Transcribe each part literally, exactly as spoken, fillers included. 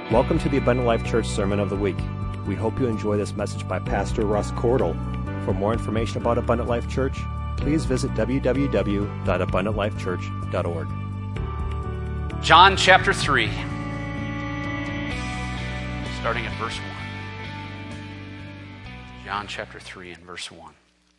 Welcome to the Abundant Life Church Sermon of the Week. We hope you enjoy this message by Pastor Russ Cordle. For more information about Abundant Life Church, please visit w w w dot abundant life church dot org. John chapter three, starting at verse one. John chapter three and verse one.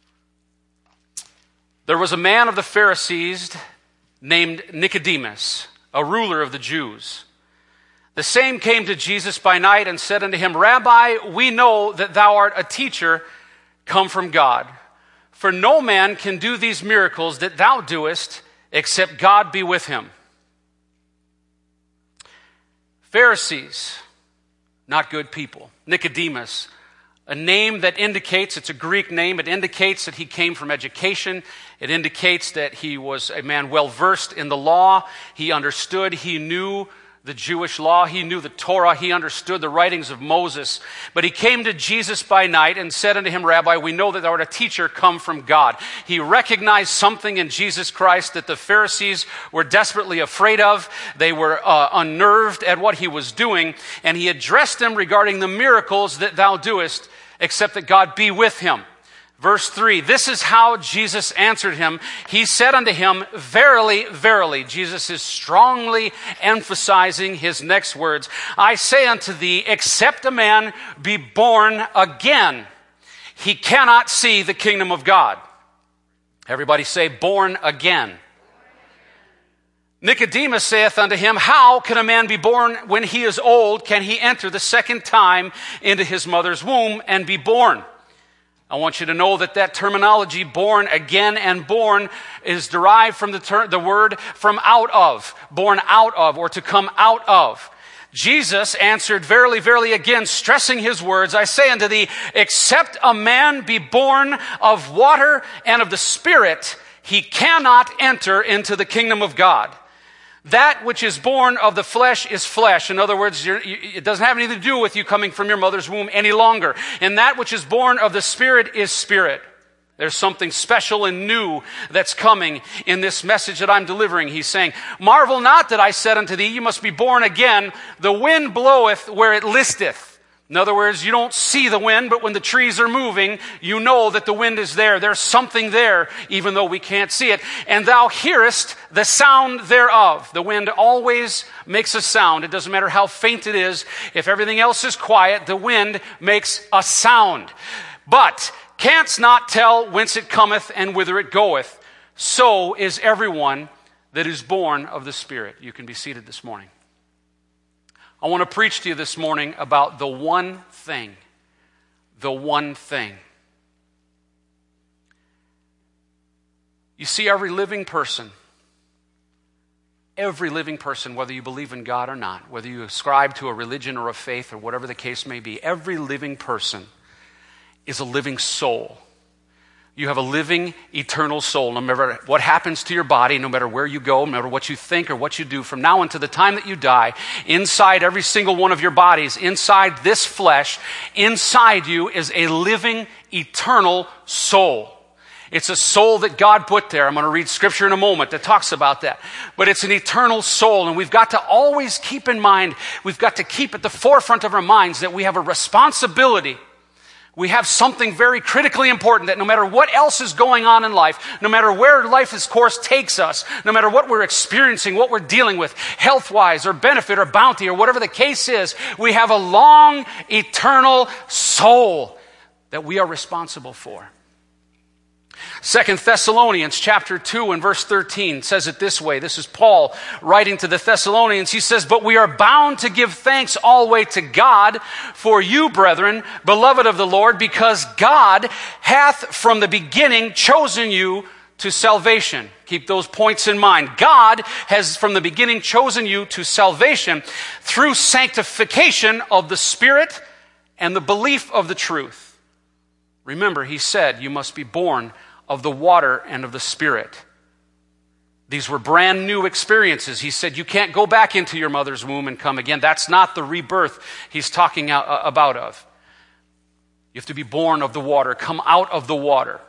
There was a man of the Pharisees named Nicodemus, a ruler of the Jews. The same came to Jesus by night and said unto him, Rabbi, we know that thou art a teacher come from God. For no man can do these miracles that thou doest, except God be with him. Pharisees, not good people. Nicodemus, a name that indicates, it's a Greek name, it indicates that he came from education. It indicates that he was a man well-versed in the law. He understood, he knew the Jewish law. He knew the Torah. He understood the writings of Moses. But he came to Jesus by night and said unto him, Rabbi, we know that thou art a teacher come from God. He recognized something in Jesus Christ that the Pharisees were desperately afraid of. They were uh, unnerved at what he was doing. And he addressed them regarding the miracles that thou doest, except that God be with him. Verse three, this is how Jesus answered him. He said unto him, verily, verily. Jesus is strongly emphasizing his next words. I say unto thee, except a man be born again, he cannot see the kingdom of God. Everybody say, born again. Nicodemus saith unto him, how can a man be born when he is old? Can he enter the second time into his mother's womb and be born? I want you to know that that terminology, born again and born, is derived from the, ter- the word from out of, born out of, or to come out of. Jesus answered, verily, verily, again, stressing his words, I say unto thee, except a man be born of water and of the Spirit, he cannot enter into the kingdom of God. That which is born of the flesh is flesh. In other words, you're, you, it doesn't have anything to do with you coming from your mother's womb any longer. And that which is born of the Spirit is spirit. There's something special and new that's coming in this message that I'm delivering. He's saying, marvel not that I said unto thee, you must be born again. The wind bloweth where it listeth. In other words, you don't see the wind, but when the trees are moving, you know that the wind is there. There's something there, even though we can't see it. And thou hearest the sound thereof. The wind always makes a sound. It doesn't matter how faint it is. If everything else is quiet, the wind makes a sound. But canst not tell whence it cometh and whither it goeth. So is everyone that is born of the Spirit. You can be seated this morning. I want to preach to you this morning about the one thing. The one thing. You see, every living person, every living person, whether you believe in God or not, whether you ascribe to a religion or a faith or whatever the case may be, every living person is a living soul. You have a living, eternal soul. No matter what happens to your body, no matter where you go, no matter what you think or what you do, from now until the time that you die, inside every single one of your bodies, inside this flesh, inside you is a living, eternal soul. It's a soul that God put there. I'm going to read scripture in a moment that talks about that. But it's an eternal soul, and we've got to always keep in mind, we've got to keep at the forefront of our minds that we have a responsibility. We have something very critically important that no matter what else is going on in life, no matter where life's course takes us, no matter what we're experiencing, what we're dealing with, health-wise or benefit or bounty or whatever the case is, we have a long, eternal soul that we are responsible for. Second Thessalonians chapter two and verse thirteen says it this way. This is Paul writing to the Thessalonians. He says, but we are bound to give thanks always to God for you, brethren, beloved of the Lord, because God hath from the beginning chosen you to salvation. Keep those points in mind. God has from the beginning chosen you to salvation through sanctification of the Spirit and the belief of the truth. Remember, he said you must be born of the water and of the Spirit. These were brand new experiences. He said you can't go back into your mother's womb and come again. That's not the rebirth he's talking about of. You have to be born of the water, come out of the water.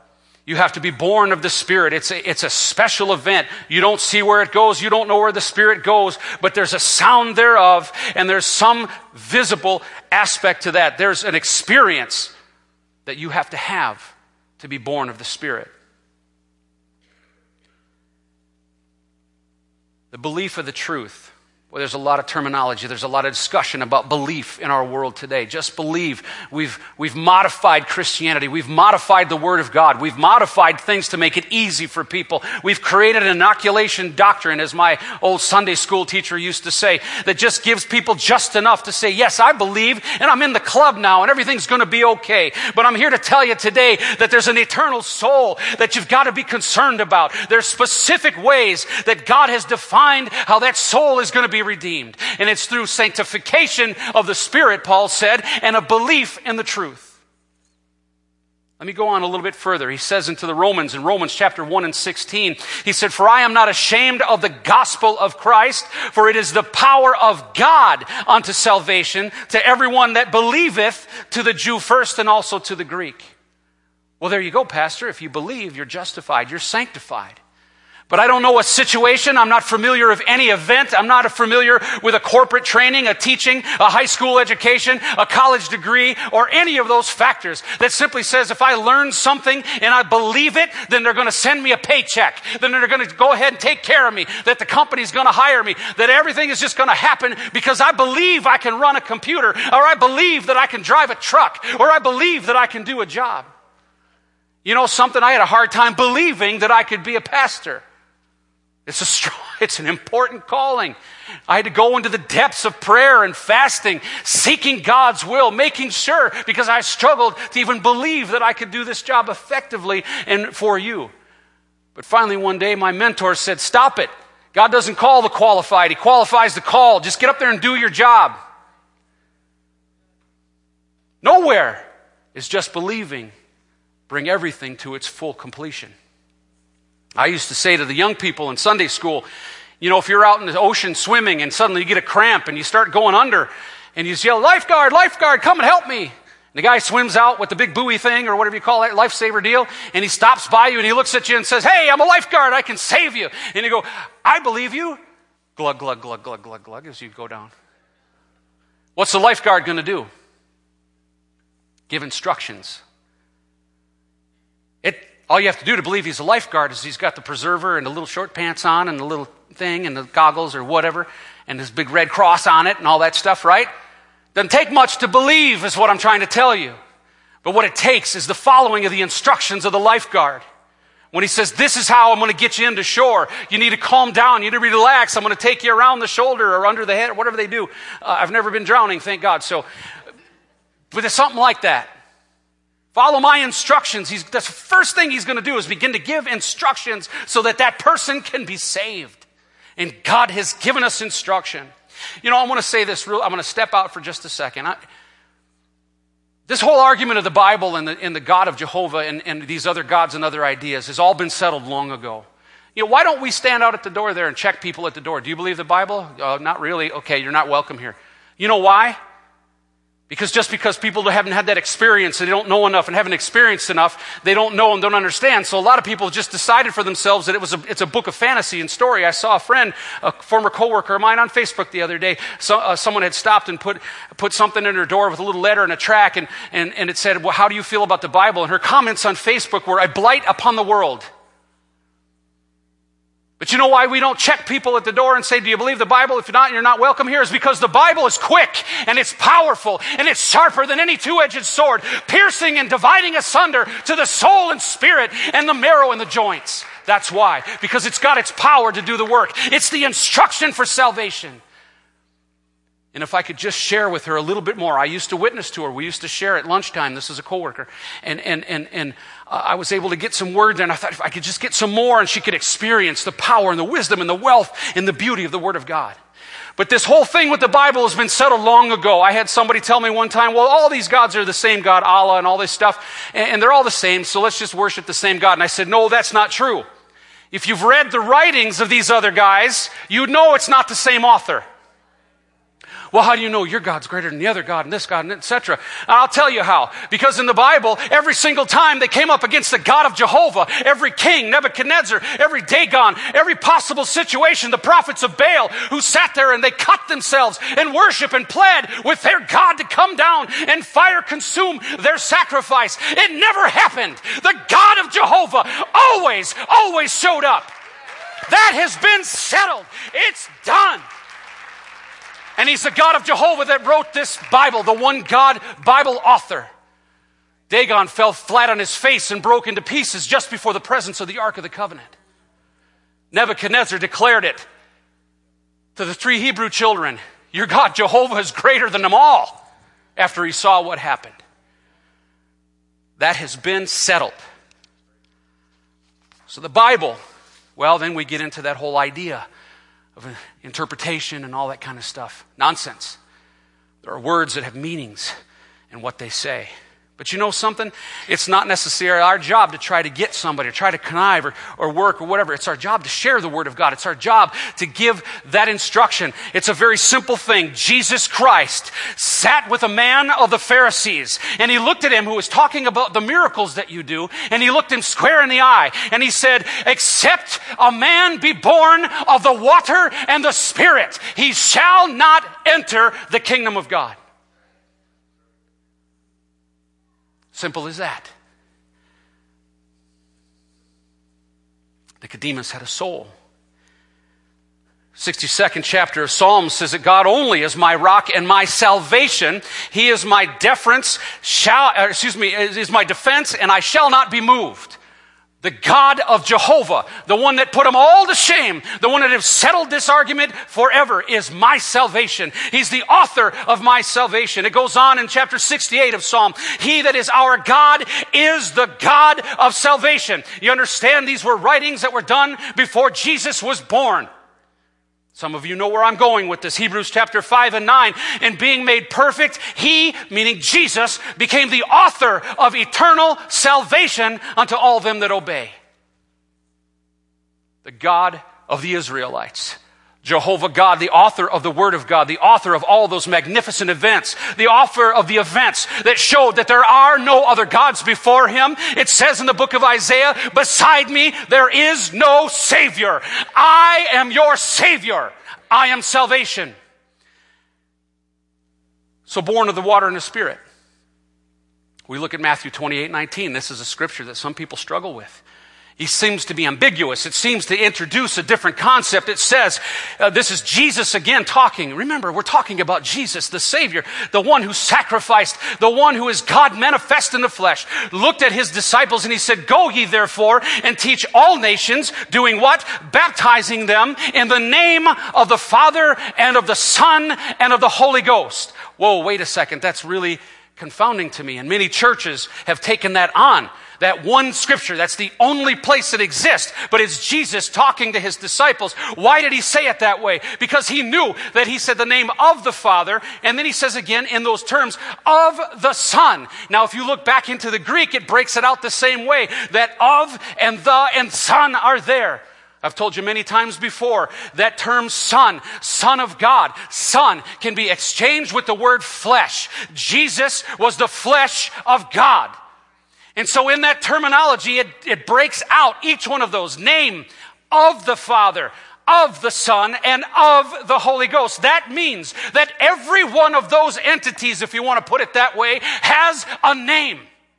You have to be born of the Spirit. It's a, it's a special event. You don't see where it goes. You don't know where the Spirit goes, but there's a sound thereof, and there's some visible aspect to that. There's an experience that you have to have to be born of the Spirit. The belief of the truth. Well, there's a lot of terminology. There's a lot of discussion about belief in our world today. Just believe. We've, we've modified Christianity. We've modified the Word of God. We've modified things to make it easy for people. We've created an inoculation doctrine, as my old Sunday school teacher used to say, that just gives people just enough to say, yes, I believe, and I'm in the club now, and everything's going to be okay. But I'm here to tell you today that there's an eternal soul that you've got to be concerned about. There's specific ways that God has defined how that soul is going to be redeemed. And it's through sanctification of the Spirit, Paul said, and a belief in the truth. Let me go on a little bit further. He says into the Romans, in Romans chapter one and sixteen, he said, "For I am not ashamed of the gospel of Christ, for it is the power of God unto salvation to everyone that believeth, to the Jew first and also to the Greek." Well, there you go, Pastor. If you believe, you're justified, you're sanctified. But I don't know a situation. I'm not familiar with any event. I'm not familiar with a corporate training, a teaching, a high school education, a college degree, or any of those factors that simply says if I learn something and I believe it, then they're going to send me a paycheck. Then they're going to go ahead and take care of me, that the company's going to hire me, that everything is just going to happen because I believe I can run a computer, or I believe that I can drive a truck, or I believe that I can do a job. You know something? I had a hard time believing that I could be a pastor. It's a strong, it's an important calling. I had to go into the depths of prayer and fasting, seeking God's will, making sure, because I struggled to even believe that I could do this job effectively and for you. But finally one day my mentor said, "Stop it. God doesn't call the qualified. He qualifies the called. Just get up there and do your job." Nowhere is just believing bring everything to its full completion. I used to say to the young people in Sunday school, you know, if you're out in the ocean swimming and suddenly you get a cramp and you start going under and you yell, "Lifeguard, lifeguard, come and help me." And the guy swims out with the big buoy thing or whatever you call that, lifesaver deal, and he stops by you and he looks at you and says, "Hey, I'm a lifeguard, I can save you." And you go, "I believe you." Glug, glug, glug, glug, glug, glug, as you go down. What's the lifeguard going to do? Give instructions. It All you have to do to believe he's a lifeguard is he's got the preserver and the little short pants on and the little thing and the goggles or whatever and this big red cross on it and all that stuff, right? Doesn't take much to believe is what I'm trying to tell you. But what it takes is the following of the instructions of the lifeguard. When he says, "This is how I'm going to get you into shore. You need to calm down. You need to relax. I'm going to take you around the shoulder or under the head," or whatever they do. Uh, I've never been drowning, thank God. So, but it's something like that. Follow my instructions. He's, that's the first thing he's going to do is begin to give instructions so that that person can be saved. And God has given us instruction. You know, I want to say this real, I'm going to step out for just a second. I, this whole argument of the Bible and the, and the God of Jehovah and, and these other gods and other ideas has all been settled long ago. You know, why don't we stand out at the door there and check people at the door? Do you believe the Bible? Uh, not really. Okay, you're not welcome here. You know why? Because just because people haven't had that experience and they don't know enough and haven't experienced enough, they don't know and don't understand. So a lot of people just decided for themselves that it was a, it's a book of fantasy and story. I saw a friend, a former coworker of mine on Facebook the other day. So, uh, someone had stopped and put put something in her door with a little letter and a track, and, and, and it said, "Well, how do you feel about the Bible?" And her comments on Facebook were, "A blight upon the world." But you know why we don't check people at the door and say, "Do you believe the Bible? If not, you're not welcome here," is because the Bible is quick and it's powerful and it's sharper than any two-edged sword, piercing and dividing asunder to the soul and spirit and the marrow and the joints. That's why. Because it's got its power to do the work. It's the instruction for salvation. And if I could just share with her a little bit more. I used to witness to her. We used to share at lunchtime. This is a coworker. And and and and uh, I was able to get some word there. And I thought if I could just get some more and she could experience the power and the wisdom and the wealth and the beauty of the Word of God. But this whole thing with the Bible has been settled long ago. I had somebody tell me one time, well, all these gods are the same God, Allah and all this stuff. And, and they're all the same, so let's just worship the same God. And I said, no, that's not true. If you've read the writings of these other guys, you'd know it's not the same author. Well, how do you know your God's greater than the other God and this God and et cetera? I'll tell you how. Because in the Bible, every single time they came up against the God of Jehovah, every king, Nebuchadnezzar, every Dagon, every possible situation, the prophets of Baal who sat there and they cut themselves and worship and pled with their God to come down and fire consume their sacrifice. It never happened. The God of Jehovah always, always showed up. That has been settled. It's done. And he's the God of Jehovah that wrote this Bible, the one God Bible author. Dagon fell flat on his face and broke into pieces just before the presence of the Ark of the Covenant. Nebuchadnezzar declared it to the three Hebrew children. Your God Jehovah is greater than them all, after he saw what happened. That has been settled. So the Bible, well, then we get into that whole idea of interpretation and all that kind of stuff. Nonsense. There are words that have meanings in what they say. But you know something? It's not necessarily our job to try to get somebody or try to connive or, or work or whatever. It's our job to share the Word of God. It's our job to give that instruction. It's a very simple thing. Jesus Christ sat with a man of the Pharisees, and he looked at him who was talking about the miracles that you do, and he looked him square in the eye, and he said, except a man be born of the water and the Spirit, he shall not enter the kingdom of God. Simple as that. Nicodemus had a soul. sixty-second chapter of Psalms says that God only is my rock and my salvation. He is my deference, shall, uh, excuse me, is my defense, and I shall not be moved. The God of Jehovah, the one that put them all to shame, the one that has settled this argument forever, is my salvation. He's the author of my salvation. It goes on in chapter sixty-eight of Psalm. He that is our God is the God of salvation. You understand, these were writings that were done before Jesus was born. Some of you know where I'm going with this. Hebrews chapter five and nine. And being made perfect, he, meaning Jesus, became the author of eternal salvation unto all them that obey. The God of the Israelites. Jehovah God, the author of the Word of God, the author of all those magnificent events, the author of the events that showed that there are no other gods before him. It says in the book of Isaiah, beside me there is no Savior. I am your Savior. I am salvation. So born of the water and the Spirit. We look at Matthew twenty-eight nineteen. This is a scripture that some people struggle with. He seems to be ambiguous. It seems to introduce a different concept. It says, uh, this is Jesus again talking. Remember, we're talking about Jesus, the Savior, the one who sacrificed, the one who is God manifest in the flesh, looked at his disciples and he said, go ye therefore and teach all nations, doing what? Baptizing them in the name of the Father and of the Son and of the Holy Ghost. Whoa, wait a second. That's really confounding to me. And many churches have taken that on. That one scripture, that's the only place that exists, but it's Jesus talking to his disciples. Why did he say it that way? Because he knew that he said the name of the Father, and then he says again in those terms, of the Son. Now, if you look back into the Greek, it breaks it out the same way, that of and the and Son are there. I've told you many times before, that term son, son of God, son can be exchanged with the word flesh. Jesus was the flesh of God. And so in that terminology, it, it breaks out each one of those. Name of the Father, of the Son, and of the Holy Ghost. That means that every one of those entities, if you want to put it that way, has a name.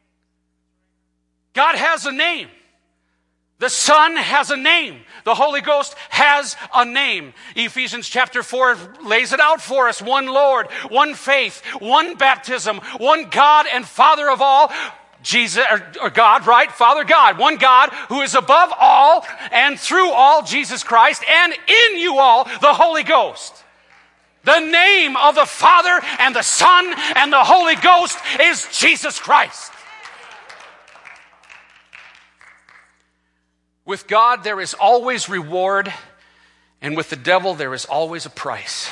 God has a name. The Son has a name. The Holy Ghost has a name. Ephesians chapter four lays it out for us. One Lord, one faith, one baptism, one God and Father of all, Jesus, or, or God, right? Father God, one God who is above all and through all, Jesus Christ, and in you all, the Holy Ghost. The name of the Father and the Son and the Holy Ghost is Jesus Christ. With God, there is always reward, and with the devil, there is always a price.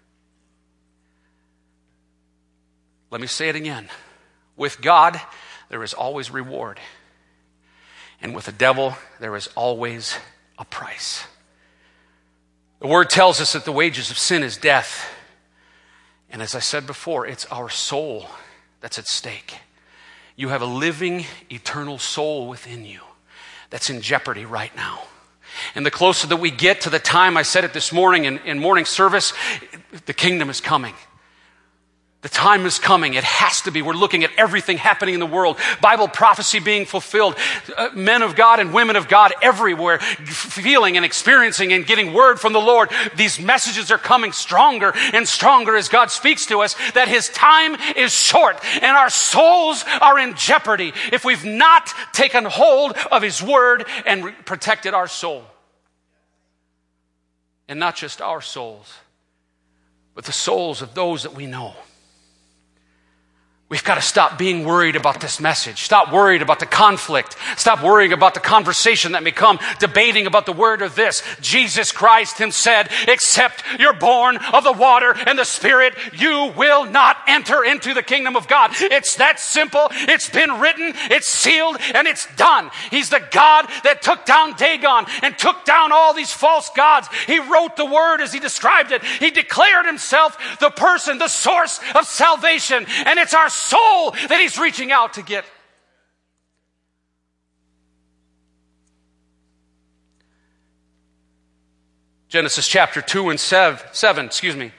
Let me say it again. With God, there is always reward. And with the devil, there is always a price. The word tells us that the wages of sin is death. And as I said before, it's our soul that's at stake. You have a living, eternal soul within you that's in jeopardy right now. And the closer that we get to the time, I said it this morning in, in morning service, the kingdom is coming. The time is coming. It has to be. We're looking at everything happening in the world. Bible prophecy being fulfilled. Uh, men of God and women of God everywhere feeling and experiencing and getting word from the Lord. These messages are coming stronger and stronger as God speaks to us that His time is short and our souls are in jeopardy if we've not taken hold of His word and re- protected our soul. And not just our souls, but the souls of those that we know. We've got to stop being worried about this message. Stop worried about the conflict. Stop worrying about the conversation that may come, debating about the word of this. Jesus Christ Himself said, except you're born of the water and the Spirit, you will not enter into the kingdom of God. It's that simple. It's been written, it's sealed, and it's done. He's the God that took down Dagon and took down all these false gods. He wrote the word as He described it. He declared Himself the person, the source of salvation, and it's our soul that He's reaching out to get. Genesis chapter two and seven, excuse me,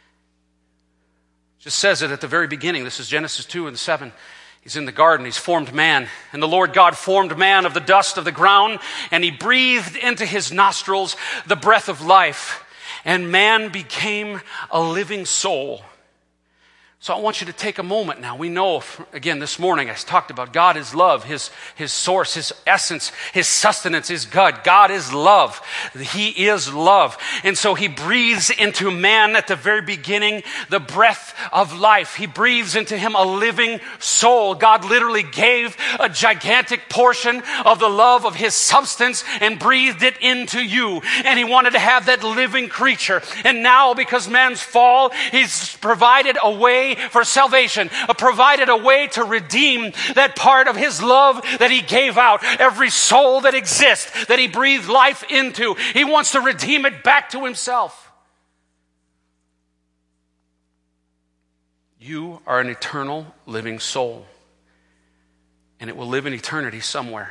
just says it at the very beginning. This is Genesis two and seven. He's in the garden, He's formed man. And the Lord God formed man of the dust of the ground, and He breathed into his nostrils the breath of life, and man became a living soul. So I want you to take a moment now. We know, again, this morning I talked about God is love, His, His source, His essence, His sustenance is God. God is love. He is love. And so He breathes into man at the very beginning the breath of life. He breathes into him a living soul. God literally gave a gigantic portion of the love of His substance and breathed it into you. And He wanted to have that living creature. And now, because man's fall, He's provided a way for salvation, provided a way to redeem that part of His love that He gave out. Every soul that exists, that He breathed life into, He wants to redeem it back to Himself. You are an eternal living soul, and it will live in eternity somewhere.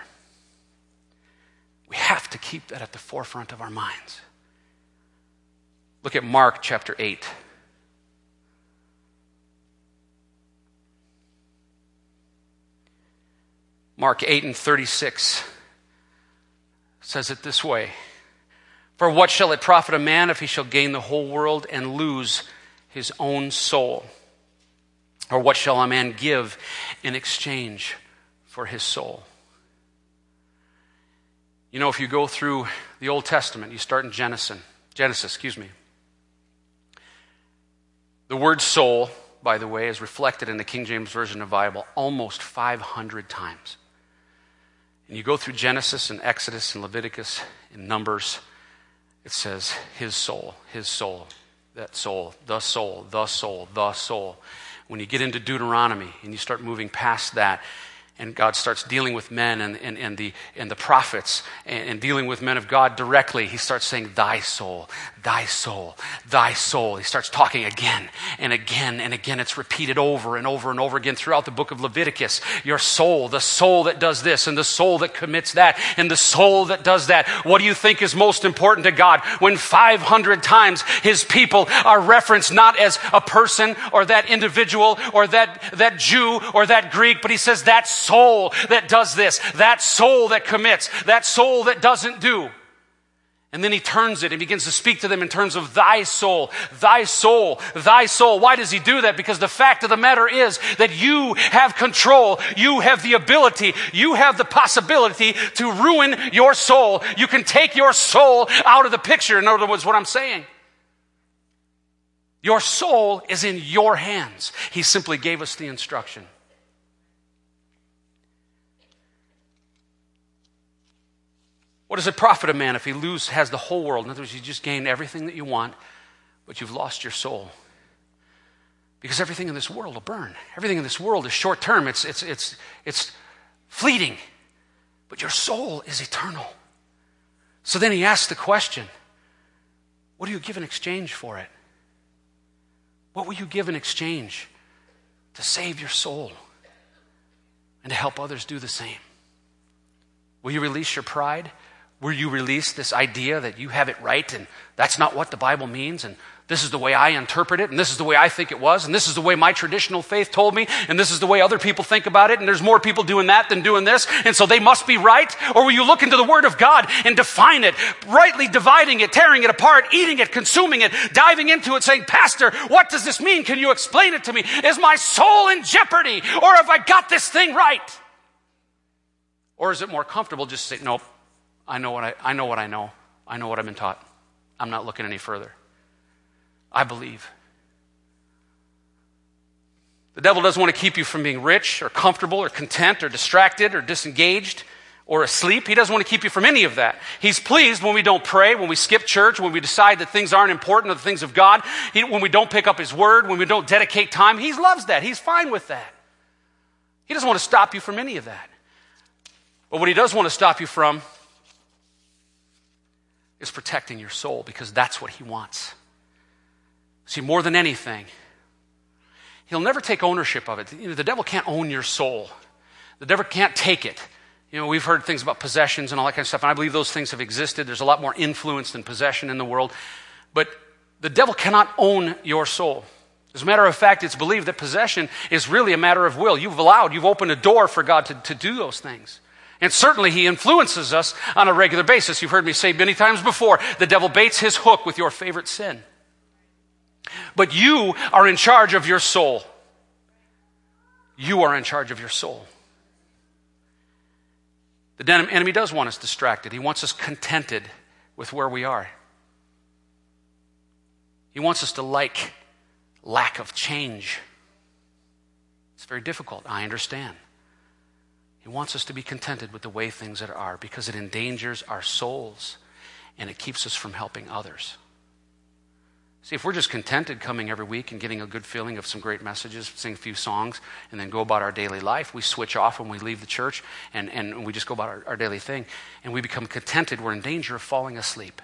We have to keep that at the forefront of our minds. Look at Mark chapter eight. Mark eight and thirty-six says it this way. For what shall it profit a man if he shall gain the whole world and lose his own soul? Or what shall a man give in exchange for his soul? You know, if you go through the Old Testament, you start in Genesis, Genesis, excuse me. The word soul, by the way, is reflected in the King James Version of the Bible almost five hundred times. And you go through Genesis and Exodus and Leviticus and Numbers, it says his soul, his soul, that soul, the soul, the soul, the soul. When you get into Deuteronomy and you start moving past that, and God starts dealing with men and, and, and, the, and the prophets and, and dealing with men of God directly, He starts saying, thy soul, thy soul, thy soul. He starts talking again and again and again. It's repeated over and over and over again throughout the book of Leviticus. Your soul, the soul that does this and the soul that commits that and the soul that does that. What do you think is most important to God when five hundred times His people are referenced not as a person or that individual or that, that Jew or that Greek, but He says that soul that does this, that soul that commits, that soul that doesn't do. And then He turns it and begins to speak to them in terms of thy soul, thy soul, thy soul. Why does He do that? Because the fact of the matter is that you have control, you have the ability, you have the possibility to ruin your soul. You can take your soul out of the picture. In other words, what I'm saying. Your soul is in your hands. He simply gave us the instruction. What does it profit a man if he lose, has the whole world? In other words, you just gained everything that you want, but you've lost your soul. Because everything in this world will burn. Everything in this world is short term. It's, it's, it's, it's fleeting. But your soul is eternal. So then He asks the question, what do you give in exchange for it? What will you give in exchange to save your soul and to help others do the same? Will you release your pride? Will you release this idea that you have it right and that's not what the Bible means and this is the way I interpret it and this is the way I think it was and this is the way my traditional faith told me and this is the way other people think about it and there's more people doing that than doing this and so they must be right? Or will you look into the Word of God and define it, rightly dividing it, tearing it apart, eating it, consuming it, diving into it, saying, Pastor, what does this mean? Can you explain it to me? Is my soul in jeopardy or have I got this thing right? Or is it more comfortable just to say, nope, I know what I, I know what I know. I know what I've been taught. I'm not looking any further. I believe. The devil doesn't want to keep you from being rich or comfortable or content or distracted or disengaged or asleep. He doesn't want to keep you from any of that. He's pleased when we don't pray, when we skip church, when we decide that things aren't important or the things of God, he, when we don't pick up His Word, when we don't dedicate time. He loves that. He's fine with that. He doesn't want to stop you from any of that. But what he does want to stop you from is protecting your soul, because that's what he wants. See, more than anything, he'll never take ownership of it. You know, the devil can't own your soul. The devil can't take it. You know, we've heard things about possessions and all that kind of stuff, and I believe those things have existed. There's a lot more influence than possession in the world. But the devil cannot own your soul. As a matter of fact, it's believed that possession is really a matter of will. You've allowed, you've opened a door for God to, to do those things. And certainly he influences us on a regular basis. You've heard me say many times before, the devil baits his hook with your favorite sin. But you are in charge of your soul. You are in charge of your soul. The enemy does want us distracted. He wants us contented with where we are. He wants us to like lack of change. It's very difficult, I understand. He wants us to be contented with the way things that are, because it endangers our souls and it keeps us from helping others. See, if we're just contented coming every week and getting a good feeling of some great messages, sing a few songs, and then go about our daily life, we switch off when we leave the church and, and we just go about our, our daily thing, and we become contented, we're in danger of falling asleep.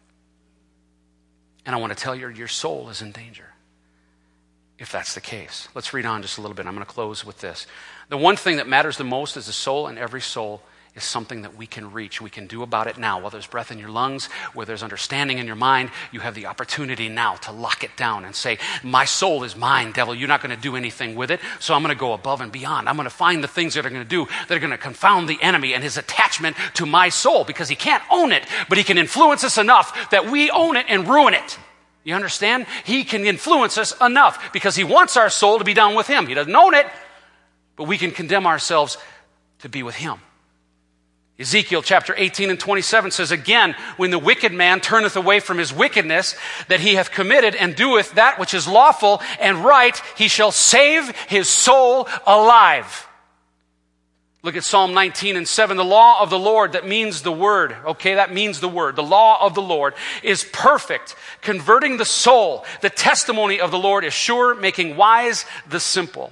And I want to tell you, your soul is in danger if that's the case. Let's read on just a little bit. I'm going to close with this. The one thing that matters the most is the soul, and every soul is something that we can reach. We can do about it now. While there's breath in your lungs, where there's understanding in your mind, you have the opportunity now to lock it down and say, my soul is mine, devil. You're not going to do anything with it, so I'm going to go above and beyond. I'm going to find the things that are going to do that are going to confound the enemy and his attachment to my soul, because he can't own it, but he can influence us enough that we own it and ruin it. You understand? He can influence us enough because he wants our soul to be down with him. He doesn't own it, but we can condemn ourselves to be with him. Ezekiel chapter eighteen and twenty-seven says, again, when the wicked man turneth away from his wickedness that he hath committed and doeth that which is lawful and right, he shall save his soul alive. Look at Psalm nineteen and seven. The law of the Lord, that means the word. Okay, that means the word. The law of the Lord is perfect, converting the soul. The testimony of the Lord is sure, making wise the simple.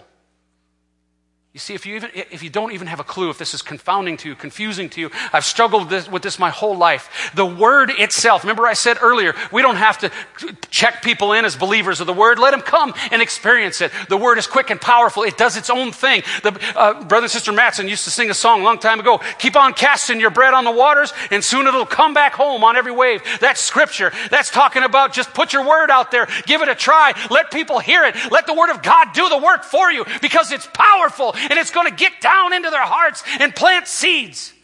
You see, if you even if you don't even have a clue if this is confounding to you, confusing to you, I've struggled this, with this my whole life. The Word itself, remember I said earlier, we don't have to check people in as believers of the Word. Let them come and experience it. The Word is quick and powerful. It does its own thing. The uh, brother and sister Matson used to sing a song a long time ago, keep on casting your bread on the waters and soon it'll come back home on every wave. That's Scripture. That's talking about just put your Word out there. Give it a try. Let people hear it. Let the Word of God do the work for you, because it's powerful. And it's going to get down into their hearts and plant seeds.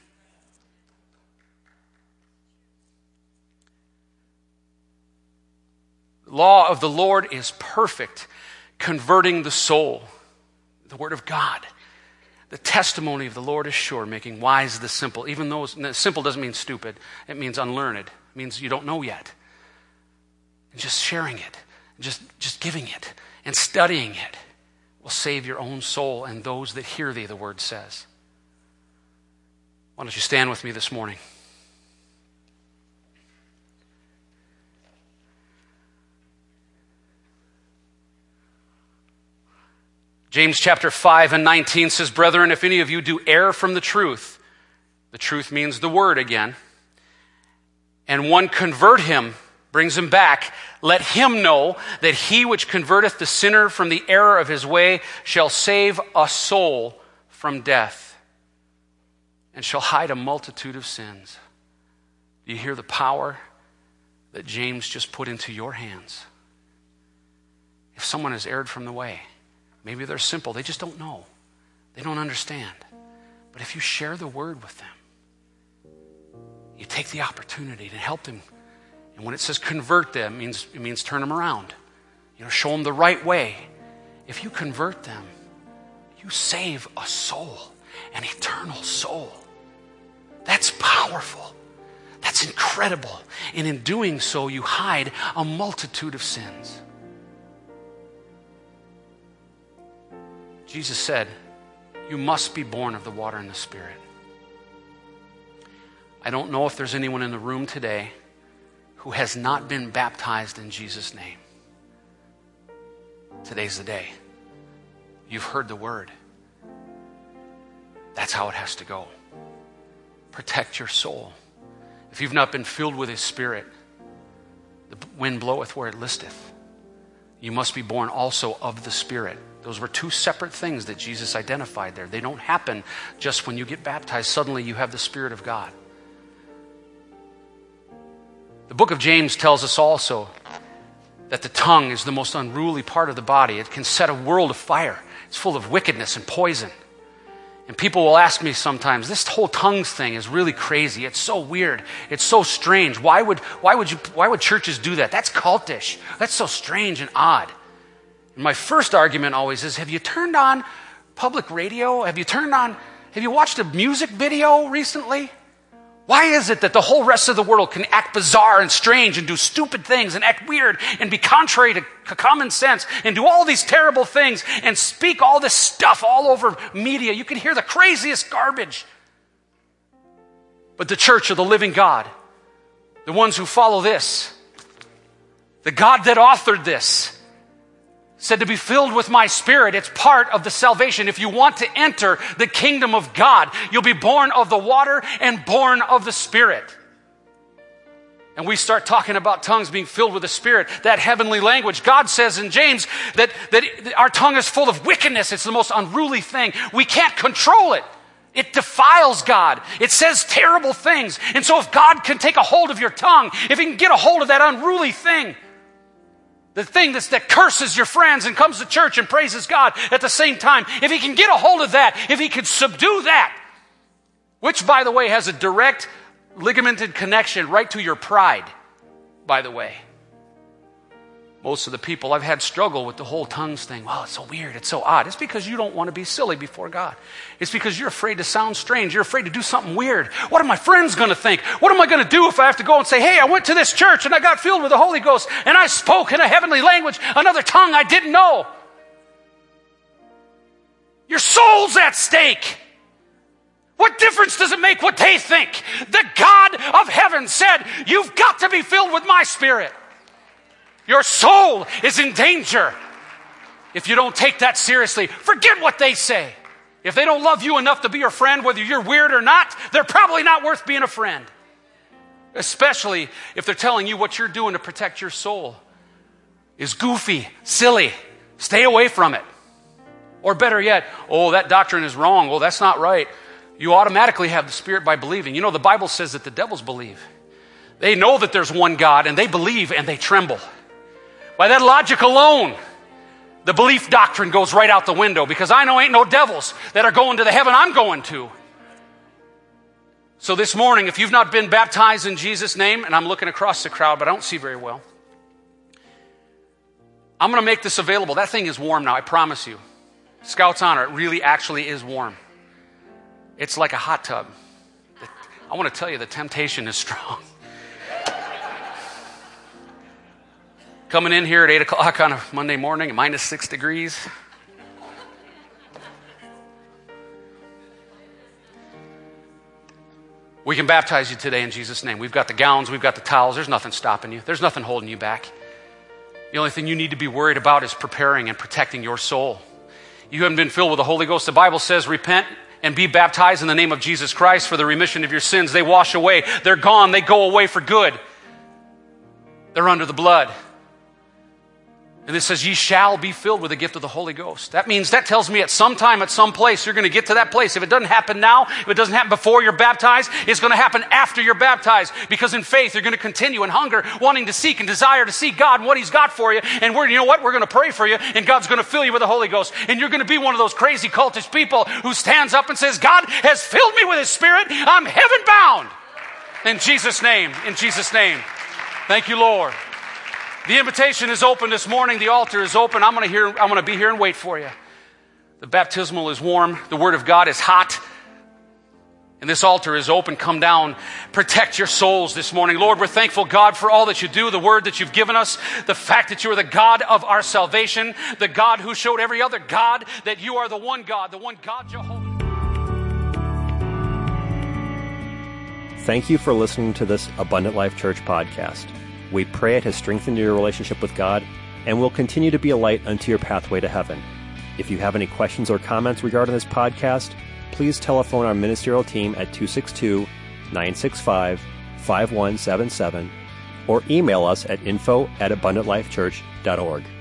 The law of the Lord is perfect, converting the soul. The Word of God. The testimony of the Lord is sure, making wise the simple. Even though simple doesn't mean stupid. It means unlearned. It means you don't know yet. And just sharing it, and just, just giving it, and studying it will save your own soul and those that hear thee, the word says. Why don't you stand with me this morning? James chapter five and nineteen says, brethren, if any of you do err from the truth, the truth means the word again, and one convert him brings him back. Let him know that he which converteth the sinner from the error of his way shall save a soul from death and shall hide a multitude of sins. Do you hear the power that James just put into your hands? If someone has erred from the way, maybe they're simple, they just don't know. They don't understand. But if you share the word with them, you take the opportunity to help them. And when it says convert them, it means, it means turn them around. You know, show them the right way. If you convert them, you save a soul, an eternal soul. That's powerful. That's incredible. And in doing so, you hide a multitude of sins. Jesus said, you must be born of the water and the Spirit. I don't know if there's anyone in the room today who has not been baptized in Jesus' name. Today's the day. You've heard the word. That's how it has to go. Protect your soul. If you've not been filled with His Spirit, the wind bloweth where it listeth. You must be born also of the Spirit. Those were two separate things that Jesus identified there. They don't happen just when you get baptized. Suddenly you have the Spirit of God. The book of James tells us also that the tongue is the most unruly part of the body. It can set a world afire. It's full of wickedness and poison. And people will ask me sometimes, this whole tongues thing is really crazy. It's so weird. It's so strange. Why would, why would you, why would churches do that? That's cultish. That's so strange and odd. And my first argument always is, have you turned on public radio? Have you turned on, have you watched a music video recently? Why is it that the whole rest of the world can act bizarre and strange and do stupid things and act weird and be contrary to common sense and do all these terrible things and speak all this stuff all over media? You can hear the craziest garbage. But the church of the living God, the ones who follow this, the God that authored this, said to be filled with my Spirit. It's part of the salvation. If you want to enter the kingdom of God, you'll be born of the water and born of the Spirit. And we start talking about tongues being filled with the Spirit, that heavenly language. God says in James that, that our tongue is full of wickedness. It's the most unruly thing. We can't control it. It defiles God. It says terrible things. And so if God can take a hold of your tongue, if He can get a hold of that unruly thing, the thing that's, that curses your friends and comes to church and praises God at the same time, if He can get a hold of that, if He can subdue that, which, by the way, has a direct ligamented connection right to your pride, by the way. Most of the people I've had struggle with the whole tongues thing. Well, it's so weird. It's so odd. It's because you don't want to be silly before God. It's because you're afraid to sound strange. You're afraid to do something weird. What are my friends going to think? What am I going to do if I have to go and say, hey, I went to this church and I got filled with the Holy Ghost and I spoke in a heavenly language, another tongue I didn't know? Your soul's at stake. What difference does it make what they think? The God of heaven said, you've got to be filled with my Spirit. Your soul is in danger if you don't take that seriously. Forget what they say. If they don't love you enough to be your friend, whether you're weird or not, they're probably not worth being a friend. Especially if they're telling you what you're doing to protect your soul is goofy, silly. Stay away from it. Or better yet, oh, that doctrine is wrong. Well, that's not right. You automatically have the Spirit by believing. You know, the Bible says that the devils believe. They know that there's one God, and they believe and they tremble. By that logic alone, the belief doctrine goes right out the window, because I know ain't no devils that are going to the heaven I'm going to. So this morning, if you've not been baptized in Jesus' name, and I'm looking across the crowd, but I don't see very well, I'm going to make this available. That thing is warm now, I promise you. Scout's honor, it really actually is warm. It's like a hot tub. I want to tell you, the temptation is strong. Coming in here at eight o'clock on a Monday morning at minus six degrees. We can baptize you today in Jesus' name. We've got the gowns, we've got the towels. There's nothing stopping you. There's nothing holding you back. The only thing you need to be worried about is preparing and protecting your soul. You haven't been filled with the Holy Ghost. The Bible says, repent and be baptized in the name of Jesus Christ for the remission of your sins. They wash away. They're gone. They go away for good. They're under the blood. And it says, ye shall be filled with the gift of the Holy Ghost. That means, that tells me at some time, at some place, you're going to get to that place. If it doesn't happen now, if it doesn't happen before you're baptized, it's going to happen after you're baptized. Because in faith, you're going to continue in hunger, wanting to seek and desire to see God and what He's got for you. And we're, you know what? We're going to pray for you, and God's going to fill you with the Holy Ghost. And you're going to be one of those crazy cultish people who stands up and says, God has filled me with His Spirit. I'm heaven bound. In Jesus' name, in Jesus' name. Thank you, Lord. The invitation is open this morning. The altar is open. I'm going to hear, I'm going to be here and wait for you. The baptismal is warm. The Word of God is hot. And this altar is open. Come down. Protect your souls this morning. Lord, we're thankful, God, for all that you do, the Word that you've given us, the fact that you are the God of our salvation, the God who showed every other God that you are the one God, the one God Jehovah. Thank you for listening to this Abundant Life Church podcast. We pray it has strengthened your relationship with God and will continue to be a light unto your pathway to heaven. If you have any questions or comments regarding this podcast, please telephone our ministerial team at two six two, nine six five, five one seven seven or email us at info at abundant life church dot org.